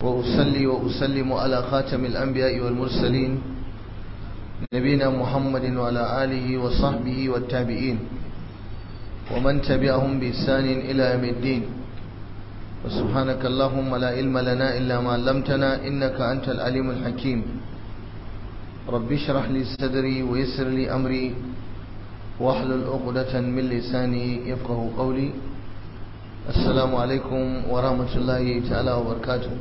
وأصلي وأسلم على خاتم الأنبياء والمرسلين نبينا محمد وعلى آله وصحبه والتابعين ومن تبعهم بإحسان إلى يوم الدين وسبحانك اللهم لا علم لنا إلا ما علمتنا إنك أنت العليم الحكيم رب اشرح لي صدري ويسر لي أمري واحلل عقدة من لساني يفقه قولي السلام عليكم ورحمة الله تعالى وبركاته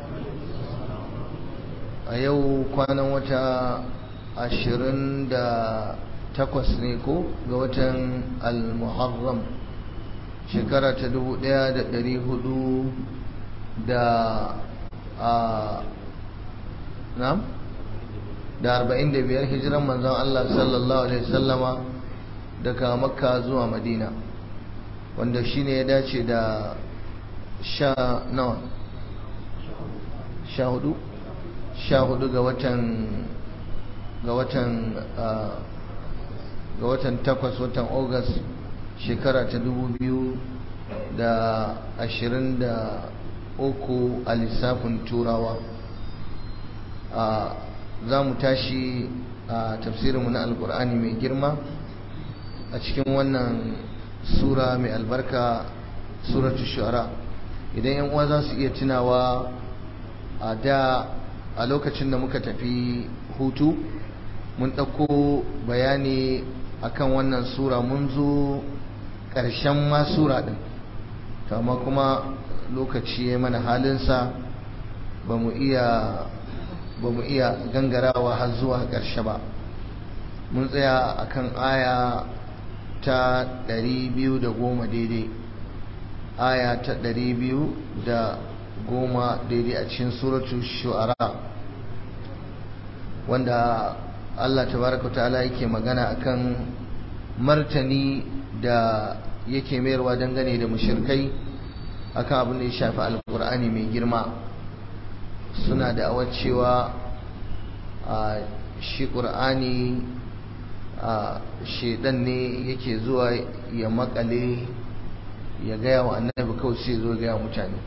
أيو كان وتا 28 ne ko ga watan al-Muharram shekara ta 1400 da 45 hijiran manzon Allah sallallahu alaihi wasallama daga Makka zuwa Madina wanda shine ya dace da 14 ga watan 8 watan August shekara ta 2023 a lissafin turawa. Za mu tashi a tafsirinmu na alkur'ani mai girma a cikin wannan sura mai albarka suratul shu'ara. Idan yan uwa za su iya tunawa a lokacin da muka tafi hutu mun ɗauko bayani akan wannan sura, mun zo ƙarshen ma sura ɗin, amma kuma lokaci ya mana halinsa ba mu iya gangarawa har zuwa ƙarshe ba. Mun tsaya akan aya ta 210 daidai, aya ta 210 daidai a cikin suratul shu'ara, wanda Allah tabaraka ta'ala yake magana akan martani da yake mayarwa dangane da mushrikai akan abin da ya shafi alkur'ani mai girma. Suna da awar cewa shi ƙur'ani shedan ne yake zuwa ya makale ya gaya wa annabi kawai sai zo gaya mutane,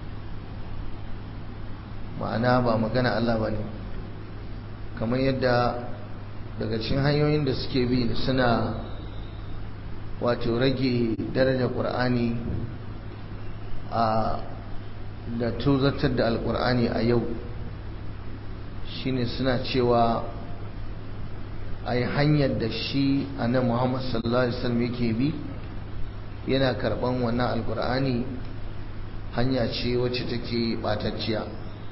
ma'ana ba magana Allah ba ne, kamar yadda daga cikin hanyoyin da suke bi suna wato rage darajar ƙur'ani da tuzartar da alƙur'ani a yau shine suna cewa ai hanyar da shi annabi Muhammad sallallahu alaihi wasallam yake bi yana karban wannan alƙur'ani hanya ce wacce take batacciya.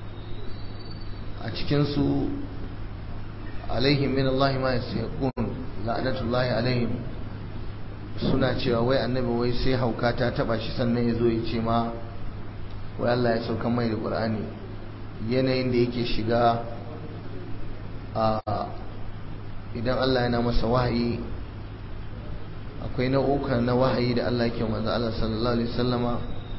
A cikin su alaihim min Allah ma yasihqun la'natullahi alaihim, suna cewa wai annabi wai sai hauka ta taba shi sannan ya zo ya ce ma wai Allah ya sauka mai da Qur'ani. Yanayin da yake shiga idan Allah yana masa wahayi, akwai nau'uka na wahayi da Allah yake manzo Allah sallallahu alaihi wasallama,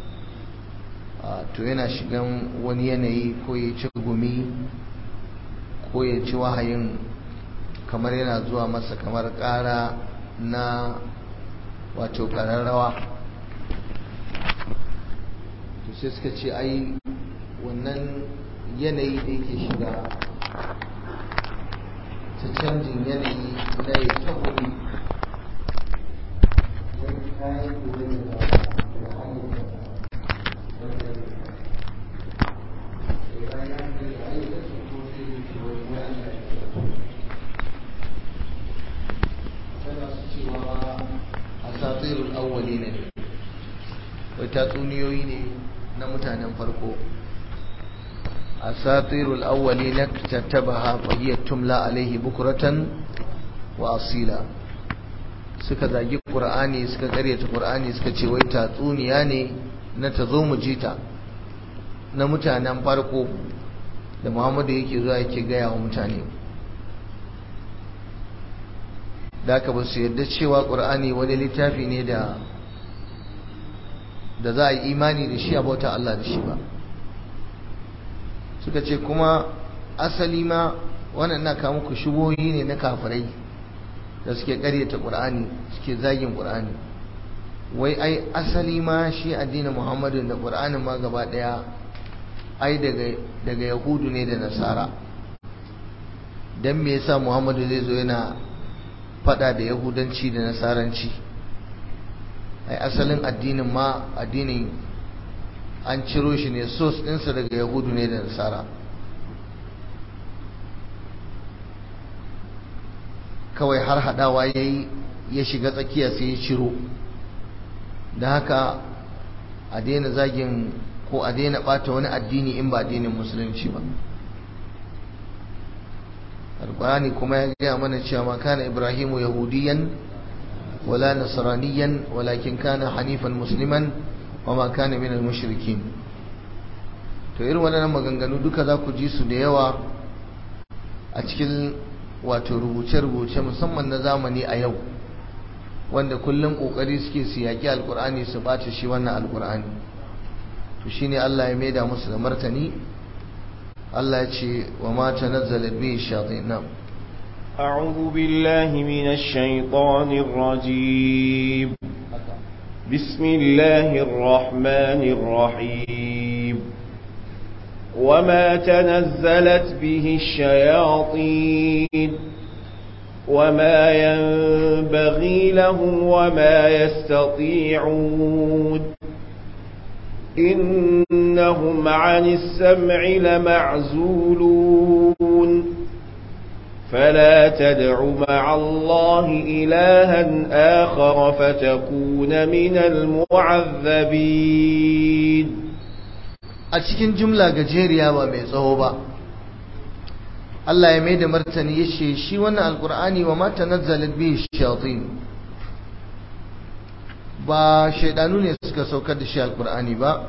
to yana shigan wani yanayi ko ya ci gumi ko ya ci wahayin kamar yana zuwa masa kamar ƙara na wato ƙararrawa. to sai suka ce ai wannan yanayi da yake shiga ta canjin yanayi na ya ta gumi wani kayan gobe da hanyar asatirul awwalin ne, wai tatsuniyoyi ne na mutanen farko. asatirul awwalin tattabaha fa hiya tumla alaihi bukratan wa asila. suka zagi qur'ani, suka karyata qur'ani, suka ce wai tatsuniya ne na tazo mu jita na mutanen farko da Muhammadu yake zuwa yake gaya wa mutane. da aka ba su yarda cewa ƙur'ani wani littafi ne da za a yi imani da shi a bauta Allah da shi ba. suka ce kuma asali ma wannan na kawo muku shubohi ne na kafirai da suke ƙaryata ƙur'ani, suke zagin ƙur'ani. wai ai asali ma shi addinin Muhammadu da ƙur'anin ma gaba ɗaya ai daga yahudu ne da nasara. dan me yasa Muhammadu zai zo yana fada da yahudanci da nasaranci? ai asalin addinin an ciro shi ne, source ɗinsa daga yahudu ne da nasara. kawai har hadawa ya shiga tsakiya sai ya ciro. da haka a daina zagin ko a daina bata wani addini in ba addinin musulunci ba. alqur'ani kuma ya gaya mana cewa ma kana ibrahimu yahudiyan wala nasraniyan walakin kana hanifan musliman wa ma kana minal mushrikin. to irin wannan maganganu duka za ku ji su da yawa a cikin wato rubuce-rubuce musamman na zamani a yau, wanda kullum kokari suke su yaki alqur'ani su bata shi wannan alqur'ani. to shine Allah ya maida musu da martani. Allah ya ce wa ma tanazzalat bihi shayatin. أعوذ بالله من الشيطان الرجيم. بسم الله الرحمن الرحيم. وما تنزلت به الشياطين وما ينبغي لهم وما يستطيعون إنهم عن السمع لمعزولون فلا تدع مع الله إلها آخر فتكون من المعذبين. a cikin jumla gajeriya ba mai tsawo ba, Allah ya mai da martani ya ce shi wannan alkur'ani wa ma tanazzalat bihi shayatin, ba shaidanu ne suka saukar da shi alkur'ani ba,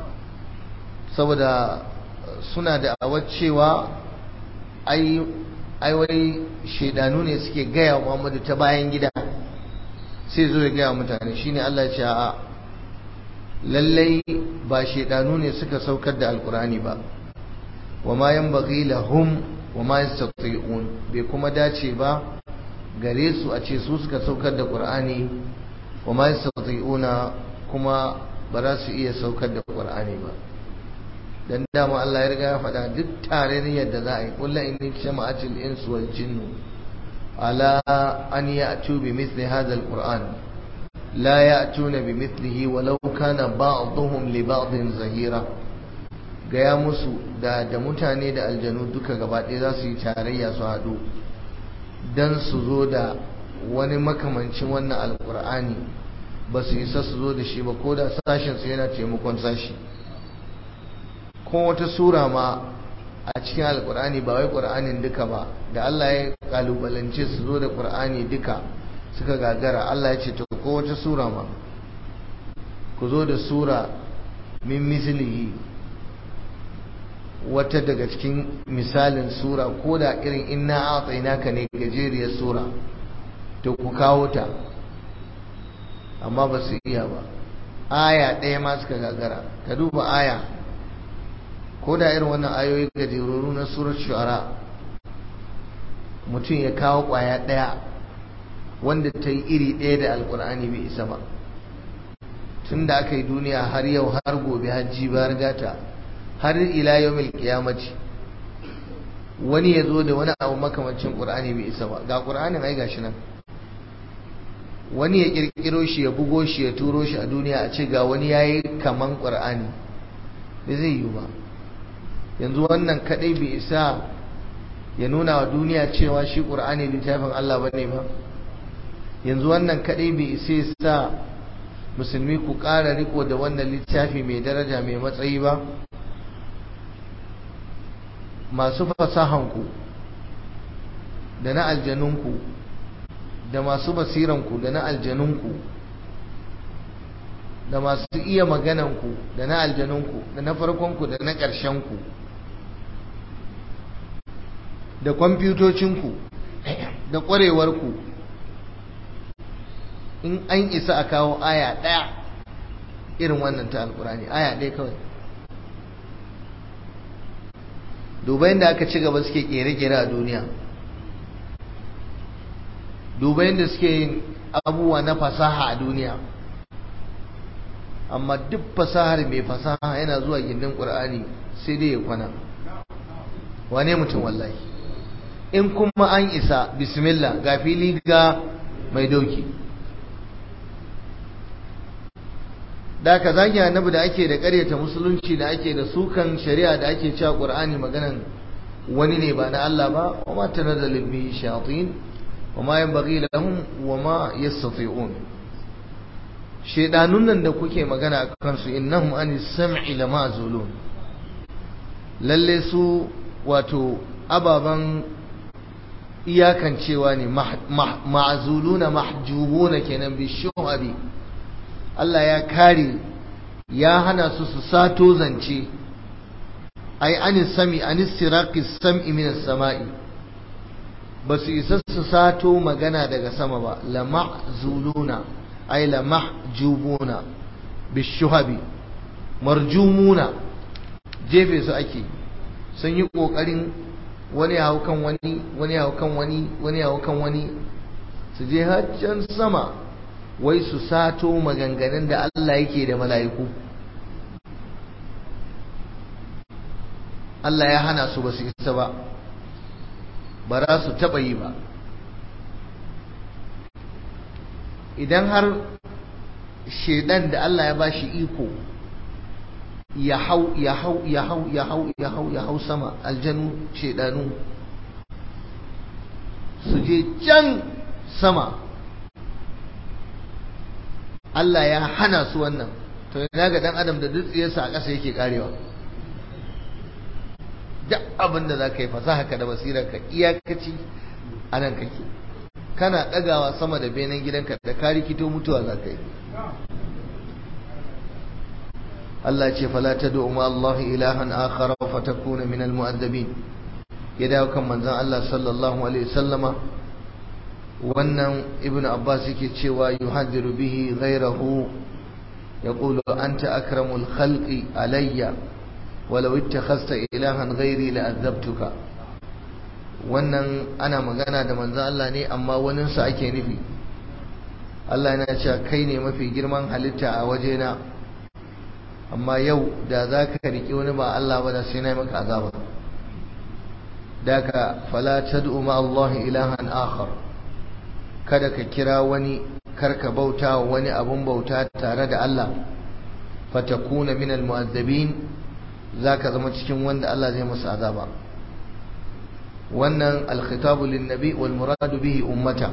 saboda suna da cewa ai wai shaidanu ne suke gaya wa Muhammadu ta bayan gida, sai zo ya gaya mutane. shine Allah ya ce a lallai ba shaidanu ne suka saukar da alkur'ani ba. wa ma yanbaghi lahum wa ma yastati'un, bai kuma dace ba gare su a ce su suka saukar da qur'ani, wa ma yastati'una kuma ba za su iya saukar da qur'ani ba. dan dama Allah ya riga ya faɗa duk tarayyar da za a yi, kullu inni jama'atil insu wal jinnu ala an ya'tu bi mithli hadha alquran la ya'tuna bi mithlihi walau kana ba'dhum li ba'dhin zahira. gaya musu da mutane da aljanu duka gaba ɗaya za su yi tarayya su haɗu dan su zo da wani makamancin wannan alqur'ani, ba su isa su zo da shi ba, ko da sashin su yana taimakon sashi. ko wata sura ma a cikin alkur'ani, ba wai qur'anin duka ba, da Allah ya kalubalance su zo da qur'ani duka suka gagara, Allah ya ce to ko wata sura ma ku zo da sura min mislihi, wata daga cikin misalin sura, ko da irin inna a'tainaka ne gajeriyar sura, to ku kawo ta. amma ba su iya ba, aya ɗaya ma suka gagara. ka duba aya, ko da irin wannan ayoyi gajeroru na surar shu'ara, mutum ya kawo ƙwaya ɗaya wanda ta yi iri ɗaya da alƙur'ani bai isa ba. tun da aka yi duniya har yau har gobe har jibi har gata har ila yawmil qiyamati, wani ya zo da wani abu makamancin ƙur'ani bai isa ba. ga ƙur'anin ai gashi nan, wani ya ƙirƙiro shi ya bugo shi ya turo shi a duniya, a ce ga wani yayi kaman ƙur'ani, bai zai yi ba. yanzu wannan kadai bai isa ya nuna wa duniya cewa shi Qur'ani littafin Allah bane ba? yanzu wannan kadai bai isa ya sa musulmi ku ƙara riko da wannan littafi mai daraja mai matsayi ba? masu fasahanku da na aljanunku da masu basiranku da na aljanunku da masu iya magananku da na aljanunku da na farkonku da na ƙarshenku da kwamfutocinku da ƙwarewarku, in an isa a kawo aya ɗaya irin wannan ta alƙur'ani, aya ɗaya kawai. duba yadda aka ci gaba suke ƙere-ƙere a duniya, duba yadda suke yin abubuwa na fasaha a duniya. amma duk fasahar mai fasaha yana zuwa gindin Qur'ani sai dai ya kwana. Wane mutum wallahi. In kuma an isa bismillah ga fili ga mai doki. Da ka zagi annabi da ake da ƙaryata musulunci da ake da sukan shari'a da ake cewa Qur'ani maganan wani ne ba na Allah ba, wa ma tanazzalu bi shayatin wa ma yanbaghi lahum wa ma yastati'un. Shedanun nan da kuke magana akan su innahum anis sam'i lamazulun, lalle su wato ababan iyakancewa ne, ma'zuluna mahjubuna kenan bi shuhabi. Allah ya kare ya hana su su sato zance, ai anis sami anis siraqis sam'i minas sama'i, basu isa su sato magana daga sama ba. La ma'zuluna ai la mahjubuna bishuhabi, marjumuna jefe su ake. Sun yi kokarin wani ya hau kan wani, wani ya hau kan wani, wani ya hau kan wani, su je haccan sama wai su sato maganganun da Allah yake da mala'iku. Allah ya hana su, ba su isa ba, ba za su taɓa yi ba. Idan har shedan da Allah ya bashi iko ya hau sama, aljanu shedanu su je can sama, Allah ya hana su wannan, to ina ga dan adam da dutsiyarsa a ƙasa yake karewa. Duk abin da za ka yi fasaha ka da basirar ka iyakaci a nan kake, kana ɗagawa sama da benen gidanka da ka rikito mutuwa za ka yi. Allah ce fala tad'u ma Allah ilahan akhar fa takuna min al-mu'addabin. Ya dawo kan manzon Allah sallallahu alaihi wasallama, wannan ibnu Abbas yake cewa yuhadiru bihi ghayrahu yaqulu anta akramul khalqi alayya walau ittakhasta ilahan ghairi la'adzabtuka. Wannan ana magana da manzon Allah ne, amma waninsa ake nufi. Allah yana cewa kai ne mafi girman halitta a wajena, amma yau da za ka riƙe wani ba Allah ba da sai na yi maka azaba. Daka fala tad'u ma Allah ilahan akhar, kada ka kira wani, karka bauta wa wani abun bauta tare da Allah, fatakuna min almu'azzabin, zaka zama cikin wanda Allah zai musu azaba. Wannan alkhitabu linnabi wal muradu bihi ummata,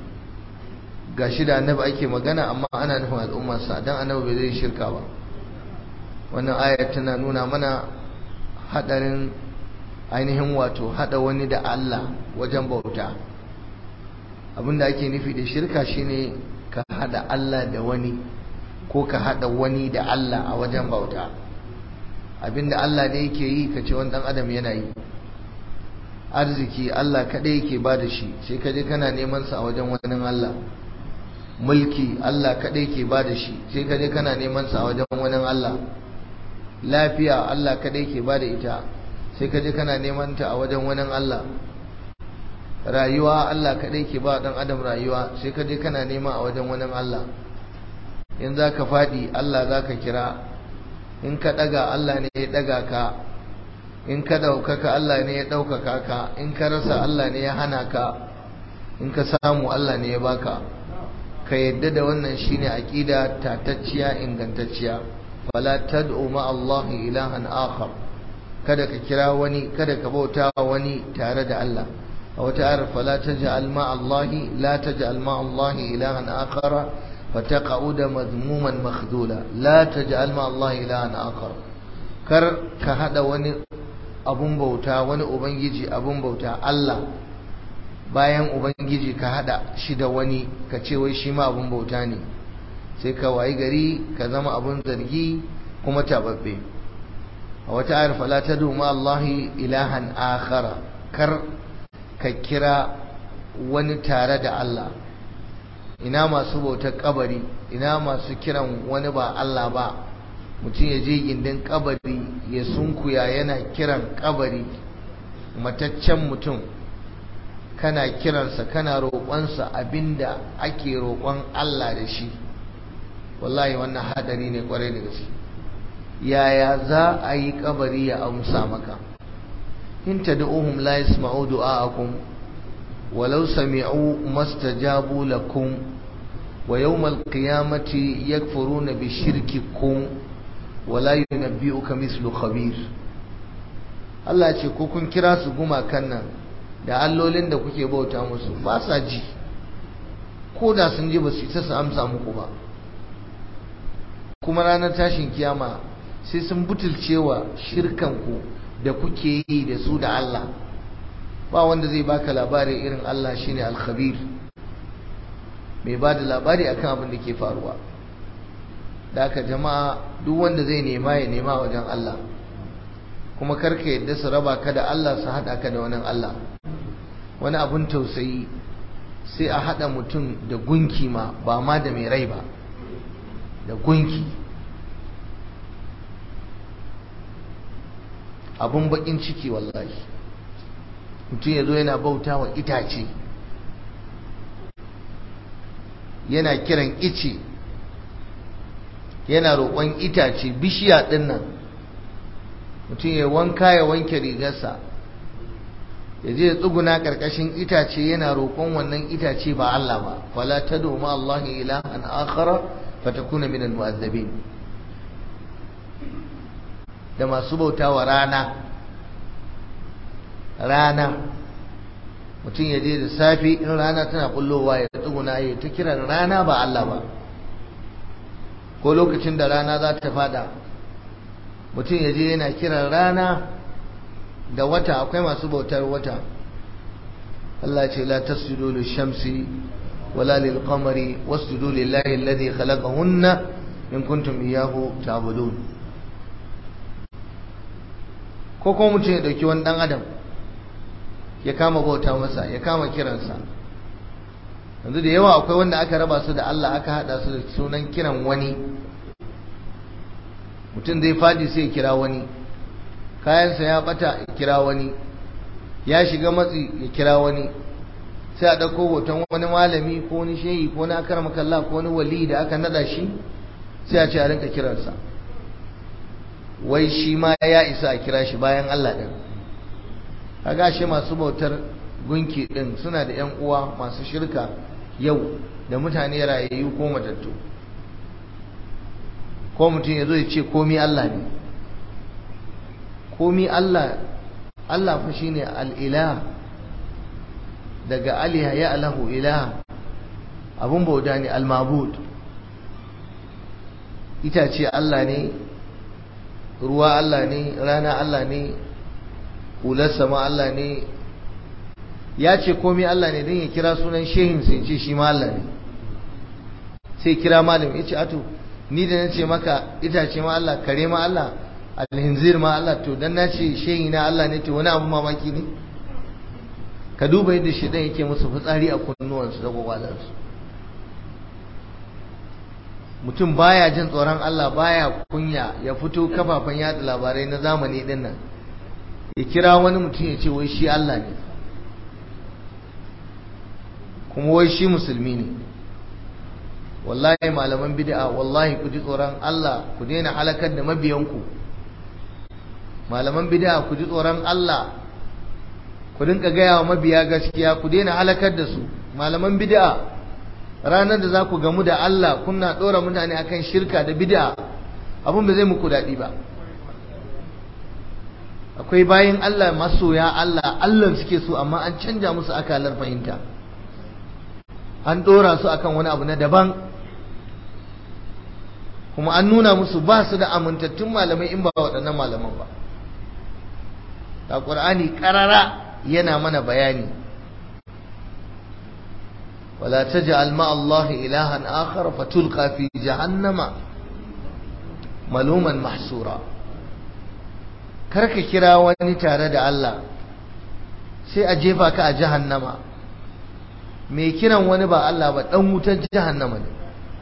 gashi da annabi ake magana amma ana nufin al'ummarsa, dan annabi bai zai shirka ba. Wannan ayar tana nuna mana hadarin ainihin wato hada wani da Allah wajen bauta. Abinda ake nufi da shirka shine ka hada Allah da wani, ko ka hada wani da Allah a wajen bauta. Abinda Allah ne yake yi ka ce wani dan adam yana yi. Arziki Allah kadai yake bada shi, sai ka je kana neman sa a wajen wani Allah. Mulki Allah kadai yake bada shi, sai ka je kana neman sa a wajen wani Allah. Lafiya Allah kadai ke bada ita, sai ka je kana neman ta a wajen wani Allah. Rayuwa Allah kadai ke ba dan adam rayuwa, sai ka je kana nema a wajen wani Allah. In zaka fadi Allah zaka kira, in ka daga Allah ne ya daga ka, in ka daukaka Allah ne ya daukaka ka, in ka rasa Allah ne ya hana ka, in ka samu Allah ne ya baka. Ka yadda da wannan shine aqida tatacciya ingantacciya. fala tad'u ma Allah ilahan akhar, kada ka kira wani, kada ka bauta wani tare da Allah. a wata ayar fala taj'al ma Allah la taj'al ma Allah ilahan akhar fataqa'uda madhmuman makhdula. La taj'al ma Allah ilahan akhar, kar ka hada wani abun bauta, wani ubangiji abun bauta Allah bayan ubangiji ka hada shi da wani, ka ce wai shi ma abun bauta ne, sai ka wayi gari ka zama abun zargi kuma tababbe. a wata ayar fala tad'u ma Allah ilahan akhara, kar ka kira wani tare da Allah. Ina masu bautar kabari, ina masu kiran wani ba Allah ba, mutum ya je gindin kabari ya sunkuya yana kiran kabari, mataccen mutum, kana kiransa kana roƙonsa abinda ake roƙon Allah da shi. wallahi wannan hadari ne kwarai da gaske. yaya za a yi kabari ya amsa maka? in tad'uhum la yasma'u du'aakum walau sami'u mastajabu lakum wa yawmal qiyamati yakfuruna bi shirkikum wa la yunabbi'uka mithlu khabir. Allah ce ko kun kira su gumakan nan da allolin da kuke bauta musu ba sa ji, ko da sun ji ba su isa su amsa muku ba. kuma ranar tashin kiyama sai sun butulcewa shirkanku da kuke yi da su da Allah. ba wanda zai baka labari irin Allah, shine al-khabir, mai ba da labari akan abin da ke faruwa. da haka jama'a, duk wanda zai nema ya nema wajen Allah, kuma karka yadda su raba ka da Allah su haɗa ka da wani Allah. wani abun tausayi, sai a haɗa mutum da gunki ma, ba ma da mai rai ba, da gunki. abun bakin ciki wallahi, mutum ya zo yana bauta wa itace, yana kiran ice, yana roƙon itace, bishiya ɗin nan. mutum ya wanka ya wanke rigarsa, ya je ya tsuguna ƙarƙashin itace yana roƙon wannan itace ba Allah ba. fala tad'u ma Allah ilahan akhara fatakuna min al-mu'azzabin. da masu bautawa rana, mutum ya je da safi in rana tana kullowa ya tsuguna ya ta kiran rana ba Allah ba. ko lokacin da rana za ta fada, mutum ya je yana kiran rana da wata. akwai masu bautar wata. Allah ce la tasjudu lish-shamsi wala lil-qamari wasjudu lillahi alladhi khalaqahunna in kuntum iyyahu ta'budun. ko kuma mutum ya dauki wani dan adam ya kama bauta masa, ya kama kiransa. yanzu da yawa akwai wanda aka raba su da Allah, aka hada su da sunan kiran wani. mutum zai fadi sai ya kira wani, kayansa ya bata ya kira wani, ya shiga matsi ya kira wani. sai a dauko hoton wani malami ko wani shehi ko na karama kallah ko wani wali da aka nada shi, sai a ce a rinka kiransa, wai shi ma ya isa a kira shi bayan Allah din. kaga shi masu bautar gunki din suna da ƴan uwa masu shirka yau da mutane rayayyu ko matattu. ko mutum ya zo ya ce komi Allah ne. komi Allah, Allah fa shine al-ilah, daga aliha ya alahu ilah, abun bauta ne, al-mabud. itace Allah ne, ruwa Allah ne, rana Allah ne, hular sama Allah ne. ya ce komi Allah ne don ya kira sunan shehin sai ce shi ma Allah ne. sai kira malam ya ce ato ni da nace maka itace ma Allah, kare ma Allah, alhinzir ma Allah, to dan nace shehi na Allah ne, to wani abu mamaki ne? ka duba yadda shedan yake musu fitsari a kunnuwansu da gwagwalansu. mutum baya jin tsoron Allah, baya kunya ya fito kafafen yada labarai na zamani din nan ya kira wani mutum ya ce wai shi Allah ne, kuma wai shi musulmi ne. wallahi malaman bid'a, wallahi ku ji tsoron Allah, ku daina halakar da mabiyanku. malaman bid'a ku ji tsoron Allah, ku rinka gaya wa mabiya gaskiya, ku daina halakar da su. malaman bid'a, ranar da za ku gamu da Allah kuna ɗora mutane akan shirka da bid'a, abin ba zai muku daɗi ba. akwai bayin Allah masoya Allah, Allah suke so, amma an canja musu akalar fahimta, an ɗora su akan wani abu na daban, kuma an nuna musu ba su da amintattun malamai in ba waɗannan malaman ba. da Qur'ani karara yana mana bayani, wala taj'al ma Allah ilahan akhar fatulqa fi jahannama maluman mahsura. karka kira wani tare da Allah sai a jefa ka a jahannama. mai kiran wani ba Allah ba dan wutar jahannama ne.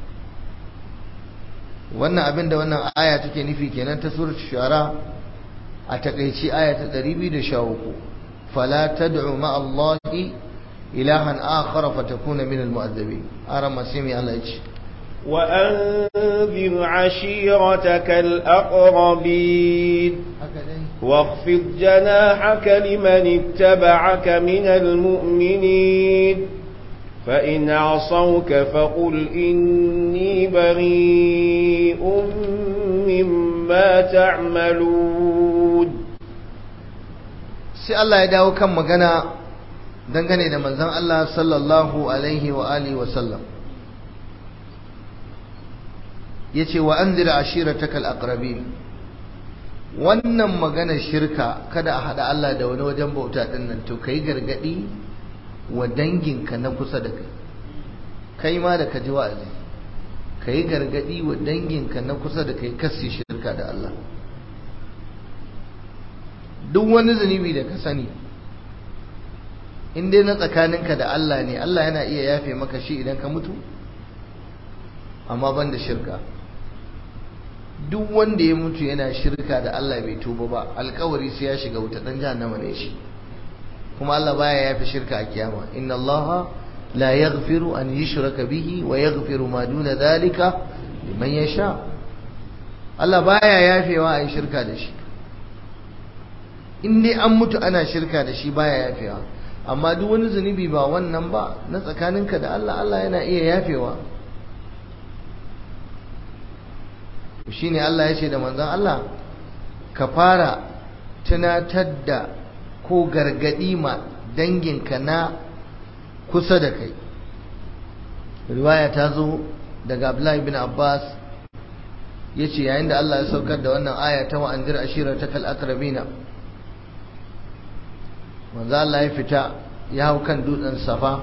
wannan abin da wannan aya take nufi kenan ta suratul shu'ara a takeici aya ta 213. fala tad'u ma Allahi ilahan akhar fatakuna min al-mu'azzabin. ara masimi Allah yace وأنذر عشيرتك الأقربين واخفض جناحك لمن اتبعك من المؤمنين فإن عصوك فقل إني بريء مما تعملون. sai Allah ya dawo kan magana dangane da manzon Allah sallallahu alaihi wa alihi wa sallam, yace wa anzir ashiratakal aqrabin. Wannan magana shirka, kada a hada Allah da wani wajen bauta din nan, to kai gargadi wa danginka na kusa da kai, kai ma da ka ji wa'azi kai gargadi wa danginka na kusa da kai kasi shirka da Allah. duk wani zunubi da ka sani in dai na tsakaninka da Allah ne, Allah yana iya yafe maka shi idan ka mutu, amma ban da shirka. duk wanda ya mutu yana shirka da Allah bai tuba ba, alkawari sai ya shiga wuta, dan jahannama ne shi. kuma Allah baya yafe shirka a kiyama. inna Allah la yaghfiru an yushraka bihi wa yaghfiru ma duna dhalika liman yasha. Allah baya yafewa a yi shirka da shi. in dai an mutu ana shirka da shi baya yafewa, amma duk wani zunubi ba wannan ba na tsakaninka da Allah, Allah yana iya yafewa. shine Allah ya ce da manzon Allah, ka fara tunatar da ko gargadi ma danginka na kusa da kai. riwaya ta zo daga Abdullahi bin Abbas yace yayin da Allah ya saukar da wannan aya ta wa anzir ashiratakal aqrabina, manzo Allah ya fita ya hau kan dutsen Safa,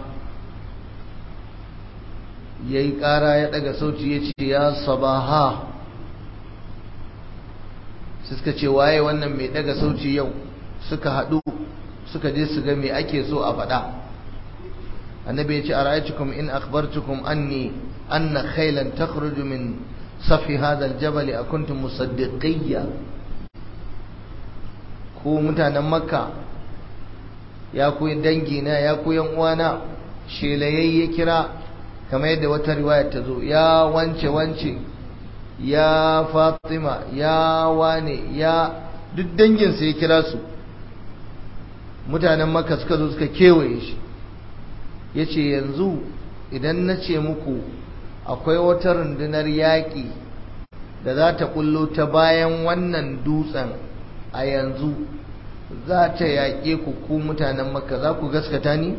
yayi ƙara ya daga sauti yace ya sabaha. suka ce waye wannan mai daga sauti yau? suka haɗu suka je su ga me ake so a faɗa. annabi ya ce ara'aytukum in akhbartukum anna khaylan takhruju min safi hadha aljabal akuntum musaddiqiyya. ku mutanen makka, ya ku dangina, ya ku yan uwana, shelayayye kira kamar yadda wata riwaya ta zo, ya wance wance, ya Fatima, ya wane, ya duk danginsa ya kira su. mutanen makka suka zo suka kewaye shi, ya ce yanzu idan na ce muku akwai wata rundunar yaƙi da za ta kullo ta bayan wannan dutsen a yanzu, za ta yaƙe ku ku mutanen makka, za ku gaskata ni?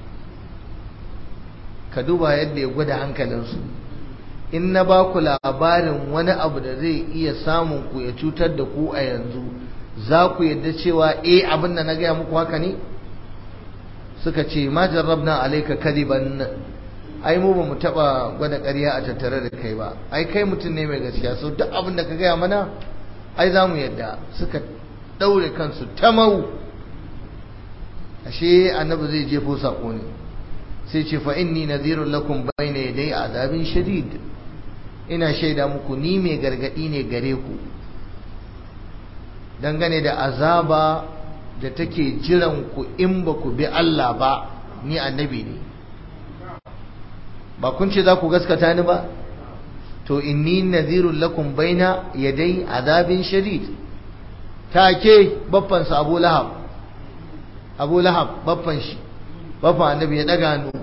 ka duba yadda ya gwada hankalinsu. in na ba ku labarin wani abu da zai iya samun ku ya cutar da ku a yanzu, za ku yadda cewa abin da na gaya muku haka ne? suka ce ma jarrabna alayka kadiban, ai mu ba mu taba gwada ƙarya a tattare da kai ba, ai kai mutum ne mai gaskiya, so duk abin da ka gaya mana ai za mu yadda. suka daure kansu tamau, ashe annabi zai jefo sako ne. sai ce fa inni nadhirun lakum bayna yaday azabin shadid, ina shaida muku ni mai gargadi ne gare ku dangane da azaba da take jiran ku in ba ku bi Allah ba. ni annabi ne, ba kun ce za ku gaskata ni ba? to inni nadhirun lakum baina yaday azabin shadid. take baffan sa Abu Lahab baffan shi, baffan annabi, ya daga hannu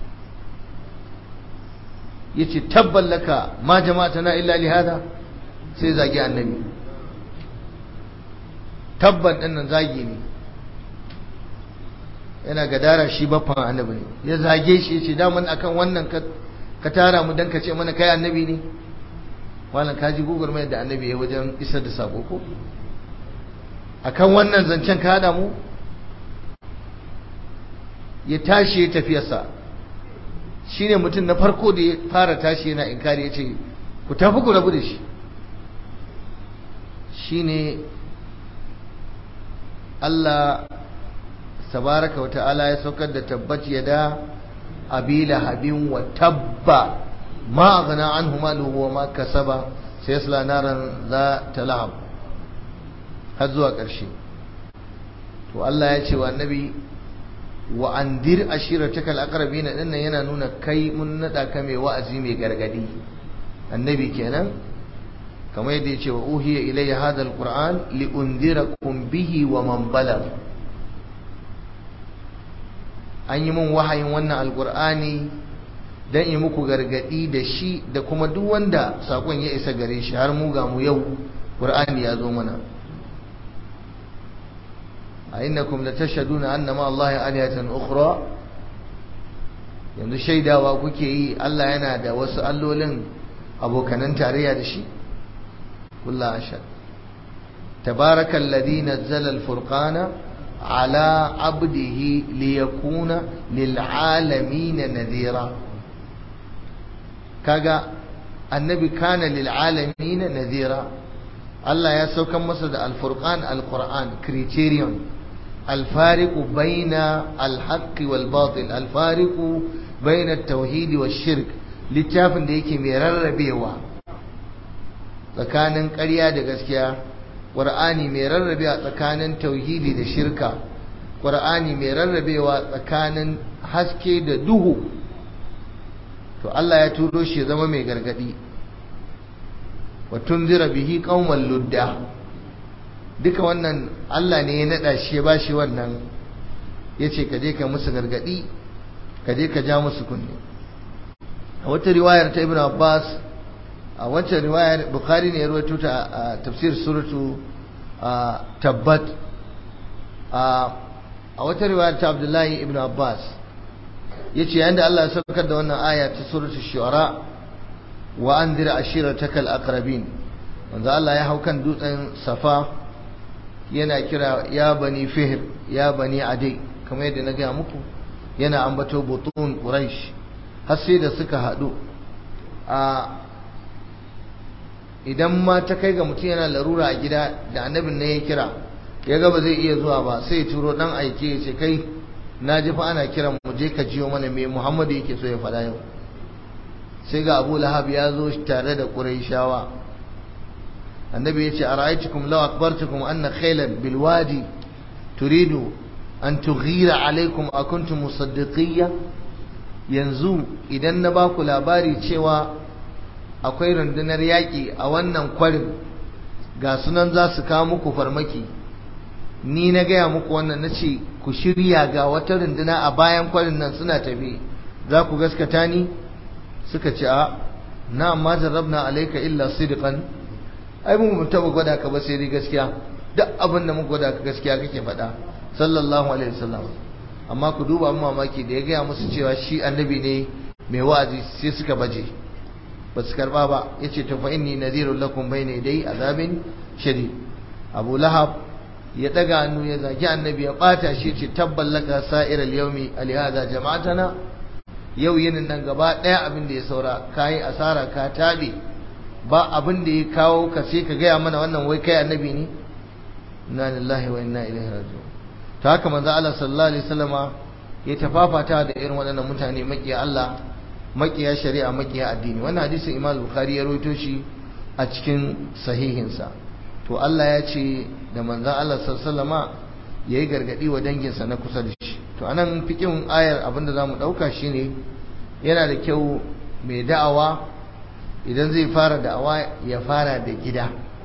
yace tabballaka ma jama'atana illa li hada, sai zagi annabi. tabban din nan zagi ne, yana gadara shi baffan annabi ne, ya zage shi yace daman akan wannan ka tara mu dan ka ce mana kai annabi ne? wannan kaji gugurmai da annabi ya wajen isar da sako ko? akan wannan zancen ka hada mu? ya tashi ya tafiyarsa. shine mutum na farko da ya fara tashi yana inkari, ya ce ku tafi ku rabu da shi. shine Allah tabaraka wata'ala ya saukar da tabbat yada abi lahabin wa tabba ma aghna anhu maluhu wa ma kasaba sayasla naran za ta lahab, har zuwa ƙarshe. to Allah ya ce wa annabi wa andir ashiratakal aqrabin, dinnan yana nuna kai mun nada ka mai wa'azi mai gargadi. annabi kenan kamar yadda yace wa uhiya ilayya hadha alquran li undirakum bihi wa man balagh an yi mun wahayin wannan alqur'ani dan yi muku gargadi da shi da kuma duk wanda sakon ya isa gare shi har mu ga mu yau qur'ani ya zo mana a innakum latashhaduna anna ma allahi alihatan ukhra yanzu shaidawa kuke yi Allah yana da wasu allolin abokanan tarayya da shi kullu ashad tabarakal ladhi nazzala al-furqana ala abdihi liyakuna lil alamin nadhira kaga annabi kana lil alamin nadhira Allah ya saukan masa da al-furqan al-qur'an criterion الفارق بين الحق والباطل الفارق بين التوحيد والشرك littafin da yake mai rarrabewa tsakanin ƙarya da gaskiya ƙur'ani mai rarrabewa tsakanin tauhidi da shirka ƙur'ani mai rarrabewa tsakanin haske da duhu to Allah ya turo shi zama mai gargadi wa tunzira bihi qauman ludda duka wannan Allah ne ya nada shi ya bashi wannan yace ka je ka musu gargadi ka je ka ja musu kunne a wata riwayar ta Ibn Abbas a wata riwayar Bukhari ne ya rawaito ta a tafsir suratu Tabbat a wata riwayar ta Abdullahi ibn Abbas yace yayin da Allah ya saukar da wannan aya ta suratu Shu'ara wa anzir ashiratakal aqrabin wanda Allah ya hau kan dutsen Safa yana kira ya bani fihr ya bani adi kamar yadda na gaya muku yana ambato butun quraish har sai da suka hadu idan ma ta kai ga mutum yana larura a gida da annabin ne ya kira ya ga ba zai iya zuwa ba sai ya turo dan aike ya ce kai na ji fa ana kiran mu je ka jiyo mana me Muhammadu yake so ya faɗa yau sai ga Abu Lahab ya zo tare da Qurayshawa annabi yace ara'aytukum law akbartukum anna khaylan bil wadi turidu an tughira alaykum akuntum musaddiqiyya yanzu idan na ba ku labari cewa akwai rundunar yaki a wannan kwarin ga sunan za su kawo muku farmaki ni na gaya muku wannan nace ku shirya ga wata runduna a bayan kwarin nan suna tafi za ku gaskata ni suka ce a na amma jarrabna alayka illa sidqan ai mun taba gwada ka ba sai dai gaskiya duk abin da muka gwada ka gaskiya kake faɗa sallallahu alaihi wasallam amma ku duba mun mamaki da ya gaya musu cewa shi annabi ne mai wa'azi sai suka baje ba su karba ba yace to fa inni nadhirul lakum bayna yaday azabin shadid Abu Lahab ya daga hannu ya zagi annabi ya bata shi yace tabballaka sa'iral yawmi alihada jama'atana yau yinin nan gaba daya abin da ya saura kai asara ka tabe ba abin da ya kawo ka sai ka gaya mana wannan wai kai annabi ne inna lillahi wa inna ilaihi raji'un ta haka manzo Allah sallallahu alaihi wasallama ya tafafata da irin waɗannan mutane makiya Allah makiya shari'a makiya addini wannan hadisin Imam Bukhari ya rawaito shi a cikin sahihinsa to Allah ya ce da manzo Allah sallallahu alaihi wasallama yayi gargadi wa danginsa na kusa da shi to anan fikin ayar abinda zamu dauka shine yana da kyau mai da'awa idan zai fara da'awa ya fara da gida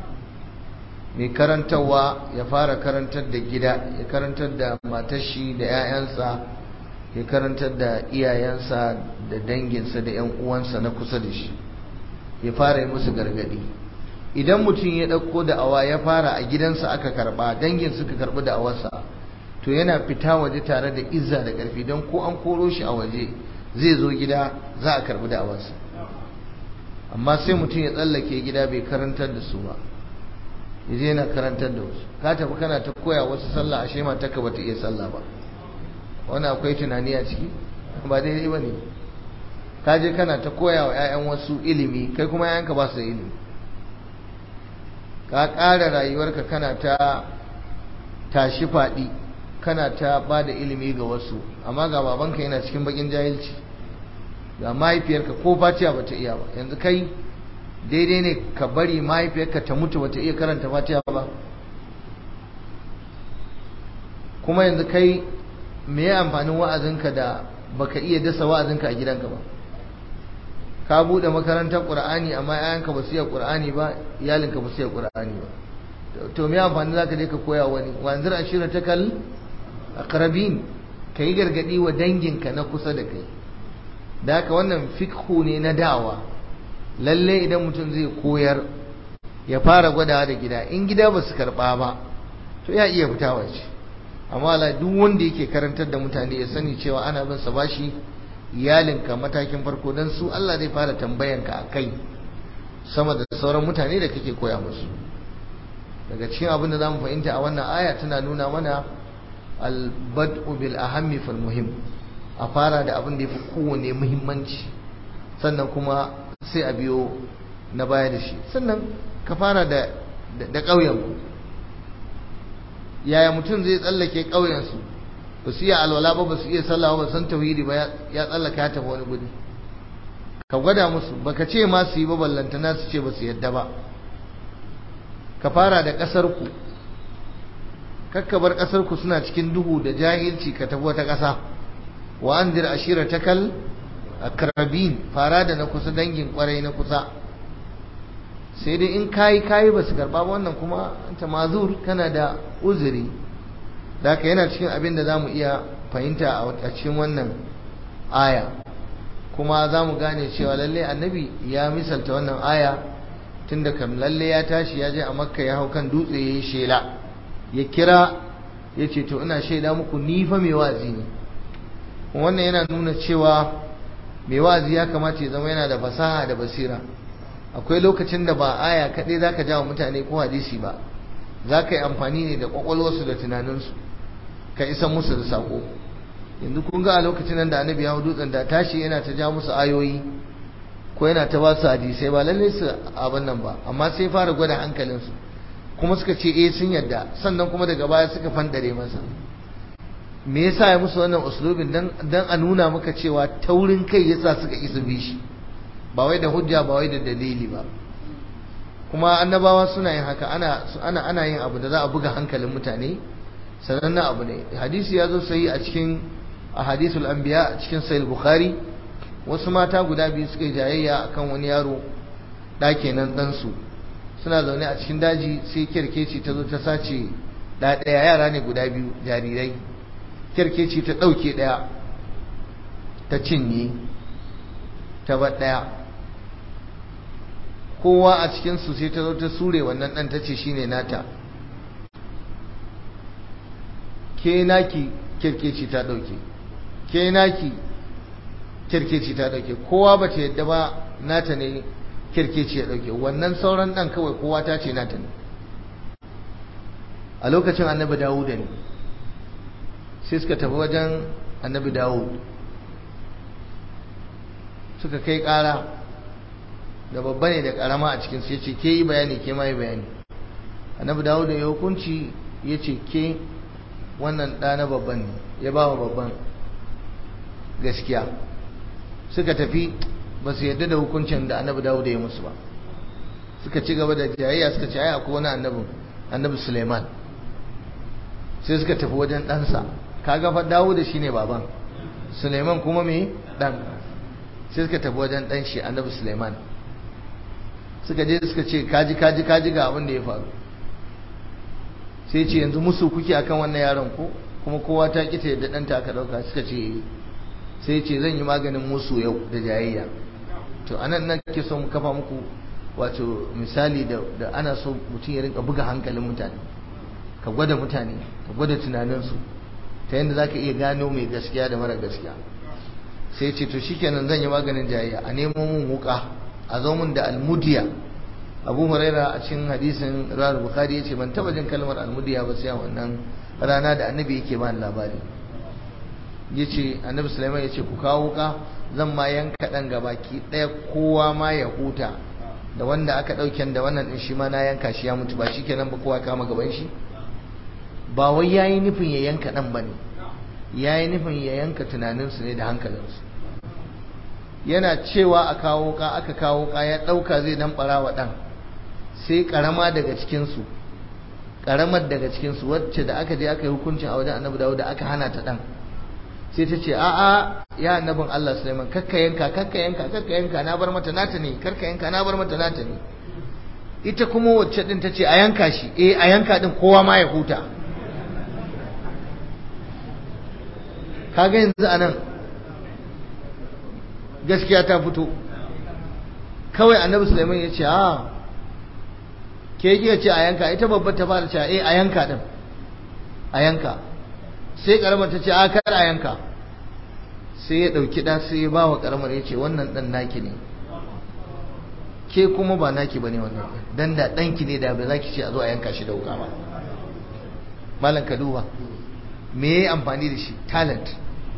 mai karantarwa ya fara karantar da gida ya karantar da matashi da 'ya'yansa ya karantar da iyayensa da danginsa da 'yan uwansa na kusa da shi ya fara yi musu gargadi idan mutum ya ɗauko da'awa ya fara a gidansa aka karba dangin suka karbi da'awarsa to yana fita waje tare da izza da ƙarfi don ko an koro shi a waje zai zo gida za a karbi da'awarsa amma sai mutum ya tsallake gida bai karantar da su ba yaje yana karantar da wasu ka tafi kana ta koya wasu sallah ashe matarka bata iya sallah ba wannan akwai tunani a ciki ba daidai bane ka je kana ta koya wa ƴaƴan wasu ilimi kai kuma ƴaƴanka ba su da ilimi ka ƙara rayuwarka kana ta tashi faɗi kana ta ba da ilimi ga wasu amma ga babanka yana cikin bakin jahilci ga mahaifiyarka ko fatiha bata iya ba yanzu kai daidai ne ka bari mahaifiyarka ta mutu bata iya karanta fatiha ba kuma yanzu kai me ya amfanin wa'azinka da baka iya dasa wa'azinka a gidanka ba ka bude makarantar Qur'ani amma yayanka ba su iya Qur'ani ba, iyalinka ba su iya Qur'ani ba, to me amfani zaka je ka koya wani? wanzir ashiratakal aqrabin, kai gargadi wa danginka na kusa da kai. da haka wannan fikhu ne na dawa. lalle idan mutum zai koyar ya fara gwadawa da gida, in gida ba su karba ba to ya iya fita waje. amma la duk wanda yake karantar da mutane ya sani cewa ana bin sa bashi iyalinka matakin farko, dan su Allah zai fara tambayanka akai sama da sauran mutane da kake koya musu. daga cikin abin da zamu fahimta a wannan aya tana nuna mana al-bad'u bil ahammi fal muhim, a fara da abin da yafi kowane muhimmanci sannan kuma sai a biyo na baya da shi. sannan ka fara da ƙauyen ku. yaya mutum zai tsallake ƙauyen su ba su iya alwala ba su iya sallah ba san tauhidi ba ya tsallaka ya tafi wani guri? ka gwada musu, baka ce ma su yi ba ballantana su ce ba su yadda ba. ka fara da ƙasar ku, kakka bar ƙasar ku suna cikin duhu da jahilci ka tafi wata ƙasa. wa anzir ashiratakal aqrabin, fara da na kusa, dangin kwarai na kusa. sai dai in kayi ba su karba ba, wannan kuma anta mazur, kana da uzuri. da haka yana cikin abin da zamu iya fahimta a cikin wannan aya, kuma zamu gane cewa lalle annabi ya misalta wannan aya tunda kam lalle ya tashi ya je a Makka, ya hau kan dutse yayi shela, ya kira yace to ina shaida muku ni fa mai wazi ne. wannan yana nuna cewa mai wazi ya kamata ya zama yana da fasaha da basira. akwai lokacin da ba aya kaɗai zaka jawo mutane ko hadisi ba, zaka yi amfani ne da kwakwalwarsu da tunaninsu ka isa musu da sako. yanzu kun ga a lokacin nan da annabi ya hau dutsen, da tashi yana ta ja musu ayoyi ko yana ta ba su hadisai, ba lallai su abin nan ba, amma sai fara gwada hankalinsu kuma suka ce eh sun yadda, sannan kuma daga baya suka fandare masa. me yasa ya musu wannan uslubin? dan a nuna maka cewa taurin kai yasa suka isa bi shi, ba wai da hujja ba wai da dalili ba. kuma annabawa suna yin haka, ana yin abu da za a buga hankalin mutane, sanannen abu ne. hadisi ya zo sai a cikin ahadithul anbiya a cikin sahih bukhari, wasu mata guda biyu suka yi jayayya akan wani yaro ɗake nan ɗansu. suna zaune a cikin daji, sai kirkeci ta zo ta sace ɗaya, yara ne guda biyu jarirai. kirkeci ta ɗauke ɗaya ta cinye ta bar ɗaya. kowa a cikinsu sai ta zo ta sure wannan ɗan, ta ce shine nata. ke naki kirkeci ta ɗauke, ke naki kirkeci ta ɗauke. kowa ba ta yadda ba nata ne kirkeci ya ɗauke, wannan sauran ɗan kawai kowa ta ce nata ne. a lokacin annabi Dawud ne, sai suka tafi wajen annabi Dawud suka kai ƙara, da babba ne da ƙarama a cikin sai ce ke yi bayani, ke ma yi bayani. annabi Dawud ya hukunci ya ce ke wannan ɗa na babban ne, ya ba wa babban gaskiya. suka tafi ba su yadda da hukuncin da annabi Dawud ya musu ba, suka ci gaba da jayayya, suka ce ai akwai wani annabi Suleiman. sai suka tafi wajen ɗansa, kaga fa Dawud shine baban, Suleiman kuma me ɗan. sai suka tafi wajen ɗan shi annabi Suleiman, suka je suka ce kaji ga abin da ya faru. sai ce yanzu musu kuke akan wannan yaron ko kuma kowa ta kita yadda ɗanta aka ɗauka? suka ce sai ce zan yi maganin musu yau da jayayya. to anan nan ke so mu kafa muku wato misali da ana so mutum ya rinka buga hankalin mutane, ka gwada mutane, ka gwada tunaninsu ta yadda zaka iya gano mai gaskiya da mara gaskiya. sai ce to shikenan zan yi maganin jayayya, a nemo mun wuka, a zo mun da almudiya. Abu Huraira a cikin hadisin Rawal Bukhari yace ban taba jin kalmar almudiya ba sai a wannan rana da annabi yake ba labari. yace annabi Sulaiman yace ku kawo wuka, zan ma yanka dan gabaki daya, kowa ma ya huta, da wanda aka dauken da wannan din shi ma na yanka shi ya mutu, ba shikenan ba kowa kama gaban shi. ba wai yayi nufin ya yanka dan bane, yayi nufin ya yanka tunaninsu ne da hankalinsu. yana cewa a kawo wuka, aka kawo wuka, ya dauka zai dan bara wa dan, sai karamar daga cikin su wacce da aka je aka yi hukuncin a wajen annabi Dawud da aka hana ta dan, sai ta ce a'a ya annabin Allah Sulaiman kakka yanka na bar mata nata ne karka yanka na bar mata nata ne. Ita kuma wacce din ta ce a yanka shi, a yanka din kowa ma ya huta. Kaga yanzu anan gaskiya ta fito. Kawai annabi Sulaiman ya ce ke kike ce a yanka, ita babbar ta fara ce a yanka din, a yanka. Sai karamar ta ce kar a yanka. Sai ya dauki da sai ya bawa karamar ya ce wannan dan naki ne, ke kuma ba naki bane wannan dan da danki ne da ba za ki ce a zo a yanka shi da wuka ba. Malam ka duba me yayi amfani da shi, talent.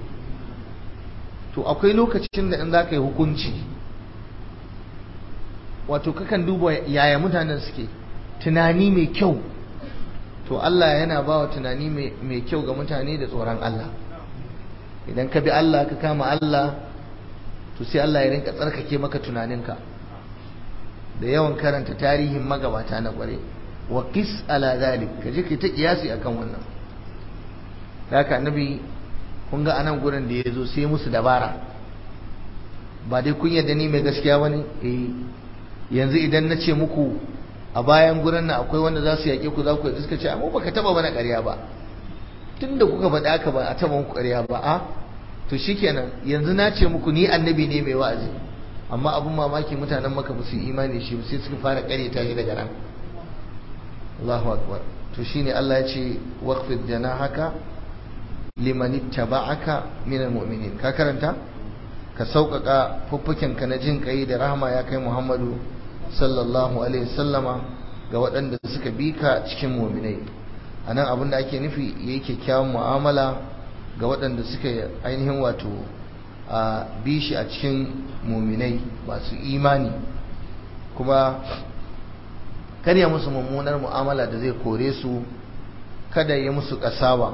To akwai lokacin da in za ka yi hukunci, wato kakan duba yaya mutanen suke, tunani mai kyau. To Allah yana ba wa tunani mai kyau ga mutane da tsoron Allah. Idan ka bi Allah ka kama Allah, to sai Allah ya rinka tsarkake maka tunaninka da yawan karanta tarihin magabata na kware. Wa qis ala zalik, ka je kai ta kiyasi akan wannan. Haka annabi kun ga anan gurin da yazo sai musu dabara. Ba dai kun yadda ni mai gaskiya bane? Yanzu idan na ce muku a bayan gurin nan akwai wanda za su yaƙe ku, za ku yi suka ce amma baka taba mana ƙarya ba, tunda kuka faɗa haka ba a taba muku ƙarya ba. To shikenan yanzu na ce muku ni annabi ne mai wa'azi, amma abun mamaki mutanen Makka ba su yi imani shi sai suka fara ƙaryata shi daga ran. Allahu akbar. To shine Allah ya ce waqfid janahaka liman ittaba'aka minal mu'minin. Ka karanta? Ka sauƙaƙa fuffukenka na jin ƙai da rahama ya kai Muhammadu sallallahu alaihi wasallama ga waɗanda suka bi ka cikin mu'minai. Anan abin da ake nufi yayi kyakkyawan mu'amala ga waɗanda suka ainihin wato a bi shi a cikin mu'minai masu imani, kuma kada ya musu mummunar mu'amala da zai kore su, kada ya musu kasawa,